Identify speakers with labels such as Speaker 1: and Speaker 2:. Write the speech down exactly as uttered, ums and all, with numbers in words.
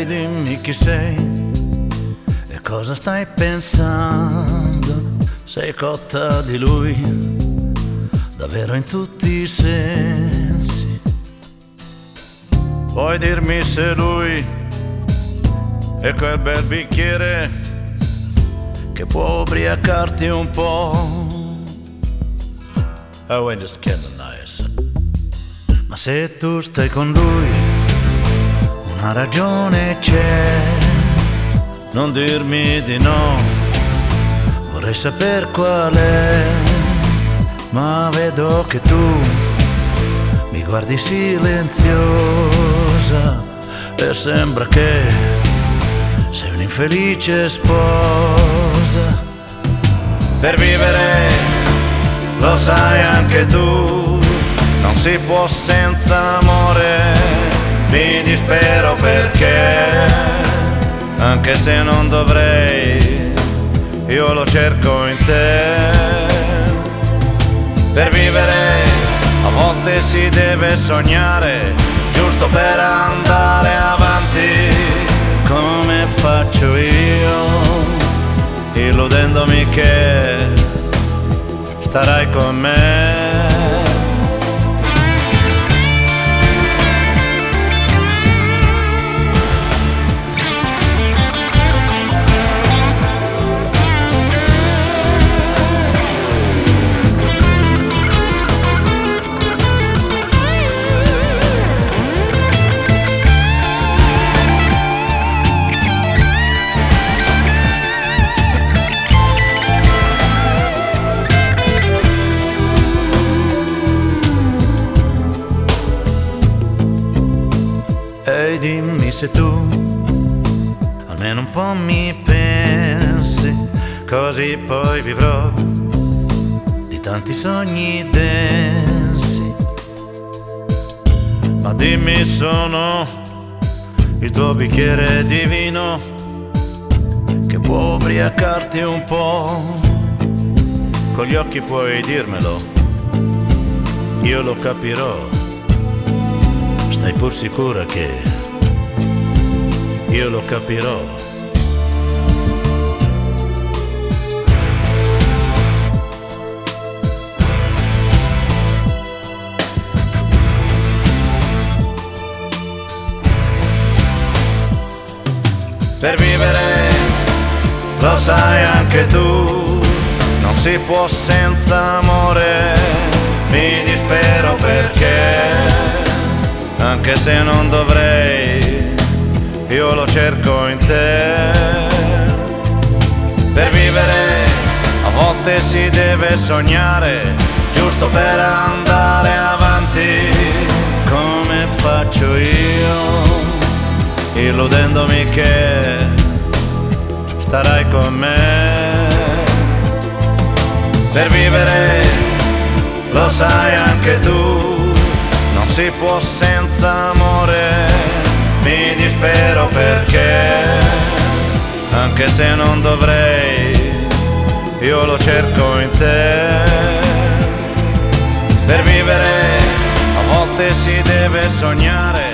Speaker 1: Ehi, dimmi chi sei e cosa stai pensando. Sei cotta di lui, davvero in tutti i sensi. Puoi dirmi se lui è quel bel bicchiere che può ubriacarti un po'. Oh, when it's kinda nice. Ma se tu stai con lui, una ragione c'è. Non dirmi di no, vorrei saper qual è. Ma vedo che tu mi guardi silenziosa e sembra che sei un'infelice sposa. Per vivere, lo sai anche tu, non si può senza amore. Mi dispero perché, anche se non dovrei, io lo cerco in te. Per vivere, a volte si deve sognare, giusto per andare avanti, come faccio io, illudendomi che starai con me. Ehi, dimmi se tu almeno un po' mi pensi, così poi vivrò di tanti sogni densi. Ma dimmi, sono il tuo bicchiere di vino che può ubriacarti un po'. Con gli occhi puoi dirmelo, io lo capirò. Stai pur sicura che io lo capirò. Per vivere, lo sai anche tu, non si può senza amore. Mi dispero perché, anche se non dovrei, io lo cerco in te. Per vivere, a volte si deve sognare, giusto per andare avanti, come faccio io, illudendomi che starai con me. Per vivere, lo sai anche tu, non si può senza amore. Mi dispero perché, anche se non dovrei, io lo cerco in te. Per vivere, a volte si deve sognare,